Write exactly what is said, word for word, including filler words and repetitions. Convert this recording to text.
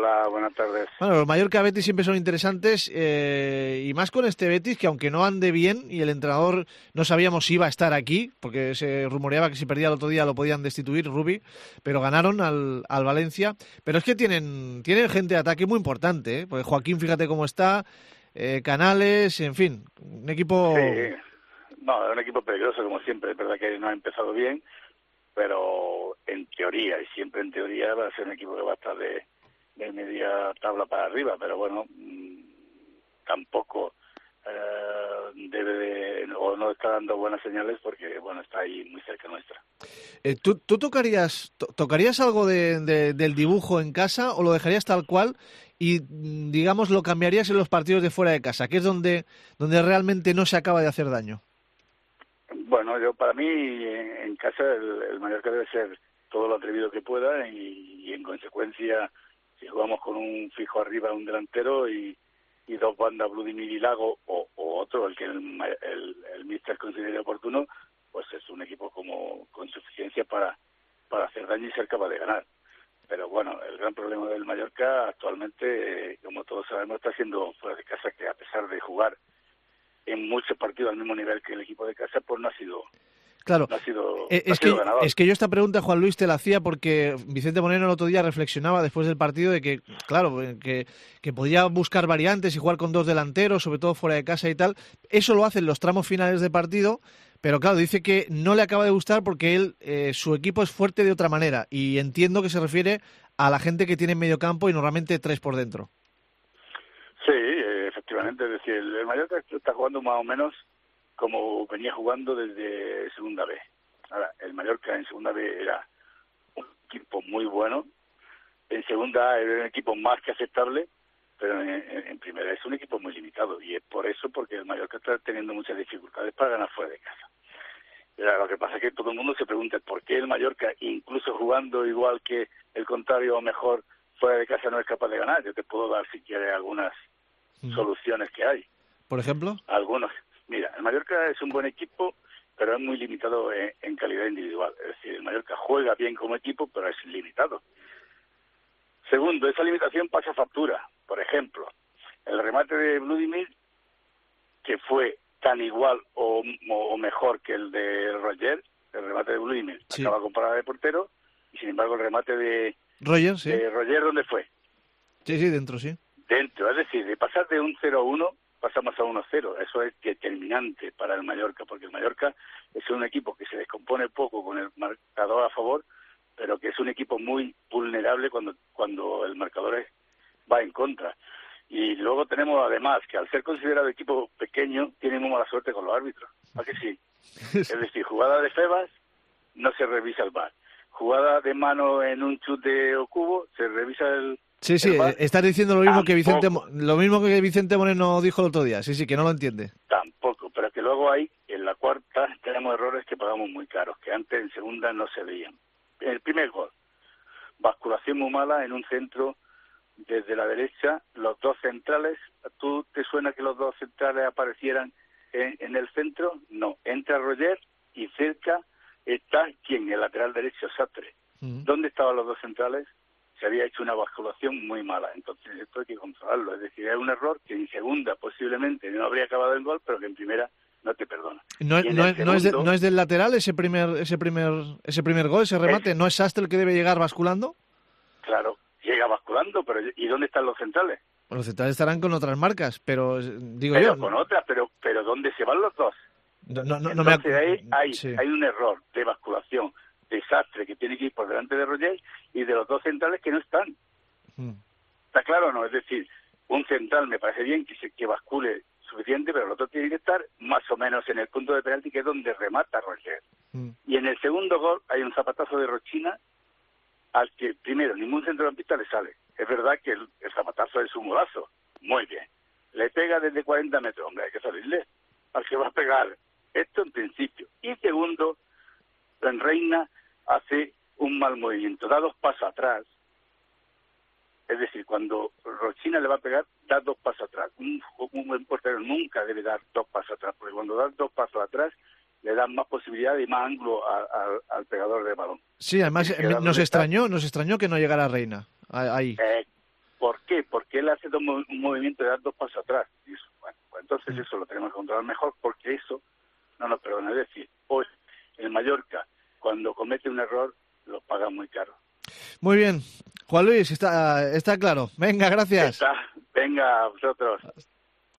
Hola, buenas tardes. Bueno, los Mallorca-Betis siempre son interesantes eh, y más con este Betis que aunque no ande bien y el entrenador no sabíamos si iba a estar aquí, porque se rumoreaba que si perdía el otro día lo podían destituir, Rubi, pero ganaron al, al Valencia. Pero es que tienen, tienen gente de ataque muy importante, ¿eh? Porque Joaquín, fíjate cómo está, eh, Canales, en fin, un equipo... Sí, no, es un equipo peligroso como siempre, es verdad que no ha empezado bien, pero en teoría, y siempre en teoría, va a ser un equipo que va a estar de... de media tabla para arriba, pero bueno, mmm, tampoco eh, debe de, o no está dando buenas señales porque, bueno, está ahí muy cerca nuestra. Eh, ¿tú, ¿Tú tocarías to, tocarías algo de, de, del dibujo en casa o lo dejarías tal cual y, digamos, lo cambiarías en los partidos de fuera de casa, que es donde, donde realmente no se acaba de hacer daño? Bueno, yo para mí, en, en casa, el, el Mallorca debe ser todo lo atrevido que pueda y, y en consecuencia... si jugamos con un fijo arriba, un delantero y, y dos bandas, Vladimir y Lago, o, o otro, el que el, el, el míster considere oportuno, pues es un equipo como con suficiencia para, para hacer daño y ser capaz de ganar. Pero bueno, el gran problema del Mallorca actualmente, eh, como todos sabemos, está siendo fuera de casa, que a pesar de jugar en muchos partidos al mismo nivel que el equipo de casa, pues no ha sido... Claro, no ha sido, es, no ha que, sido ganador. es que yo esta pregunta, Juan Luis, te la hacía porque Vicente Moreno el otro día reflexionaba después del partido de que, claro, que, que podía buscar variantes y jugar con dos delanteros, sobre todo fuera de casa y tal. Eso lo hace en los tramos finales de partido, pero claro, dice que no le acaba de gustar porque él, eh, su equipo es fuerte de otra manera y entiendo que se refiere a la gente que tiene en medio campo y normalmente tres por dentro. Sí, efectivamente, es decir, el Mallorca está jugando más o menos como venía jugando desde Segunda B. Ahora, el Mallorca en Segunda B era un equipo muy bueno, en Segunda A era un equipo más que aceptable, pero en, en, en Primera es un equipo muy limitado, y es por eso porque el Mallorca está teniendo muchas dificultades para ganar fuera de casa. Ahora, lo que pasa es que todo el mundo se pregunta por qué el Mallorca, incluso jugando igual que el contrario o mejor, fuera de casa no es capaz de ganar. Yo te puedo dar, si quieres, algunas mm. soluciones que hay. ¿Por ejemplo? Algunos. Mira, el Mallorca es un buen equipo, pero es muy limitado en, en calidad individual. Es decir, el Mallorca juega bien como equipo, pero es limitado. Segundo, esa limitación pasa factura. Por ejemplo, el remate de Vladimir, que fue tan igual o, o mejor que el de Roger, el remate de Vladimir, sí. acaba con parada de portero, y sin embargo el remate de Roger, sí. de Roger, ¿dónde fue? Sí, sí, dentro, sí. Dentro, es decir, de pasar de un cero a uno, pasamos a uno a cero. Eso es determinante para el Mallorca, porque el Mallorca es un equipo que se descompone poco con el marcador a favor, pero que es un equipo muy vulnerable cuando cuando el marcador es, va en contra. Y luego tenemos además que al ser considerado equipo pequeño, tiene muy mala suerte con los árbitros. ¿A que sí? Es decir, jugada de Febas, no se revisa el V A R. Jugada de mano en un chute o cubo, se revisa el... Sí, sí, estás diciendo lo mismo que Vicente lo mismo que Vicente Moreno dijo el otro día. Sí, sí, que no lo entiende. Tampoco, pero que luego hay, en la cuarta, tenemos errores que pagamos muy caros, que antes en segunda no se veían. El primer gol, basculación muy mala en un centro desde la derecha, los dos centrales. ¿Tú te suena que los dos centrales aparecieran en, en el centro? No, entra Roger y cerca está, ¿quién? El lateral derecho, Sastre. Uh-huh. ¿Dónde estaban los dos centrales? Se había hecho una basculación muy mala, entonces esto hay que controlarlo, es decir, es un error que en segunda posiblemente no habría acabado el gol, pero que en primera no te perdona. No, no, es, segundo, no, es, de, no es del lateral ese primer ese primer ese primer gol, ese remate, es, ¿no es Sastre el que debe llegar basculando? Claro, llega basculando, pero ¿y dónde están los centrales? Los centrales estarán con otras marcas, pero digo pero yo... con otras, pero pero ¿dónde se van los dos? No, no, no, entonces no me... ahí hay, sí. hay un error de basculación, desastre que tiene que ir por delante de Roger y de los dos centrales que no están. Hmm. ¿Está claro o no? Es decir, un central me parece bien que se, que bascule suficiente, pero el otro tiene que estar más o menos en el punto de penalti, que es donde remata Roger. Hmm. Y en el segundo gol hay un zapatazo de Rochina al que, primero, ningún centrocampista le sale. Es verdad que el, el zapatazo es un golazo. Muy bien. Le pega desde cuarenta metros. Hombre, hay que salirle al que va a pegar. Esto en principio. Y segundo, en Reina hace un mal movimiento. Da dos pasos atrás. Es decir, cuando Rochina le va a pegar, da dos pasos atrás. Un, un buen portero nunca debe dar dos pasos atrás, porque cuando da dos pasos atrás, le dan más posibilidad y más ángulo a, a, al pegador de balón. Sí, además eh, nos extrañó, nos extrañó que no llegara Reina ahí. Eh, ¿Por qué? Porque él hace un, un movimiento de dar dos pasos atrás. Y eso, bueno, pues entonces mm. eso lo tenemos que controlar mejor, porque eso no nos perdona. Es decir, hoy el Mallorca, cuando comete un error, lo paga muy caro. Muy bien. Juan Luis, está, está claro. Venga, gracias. Está. Venga, a vosotros.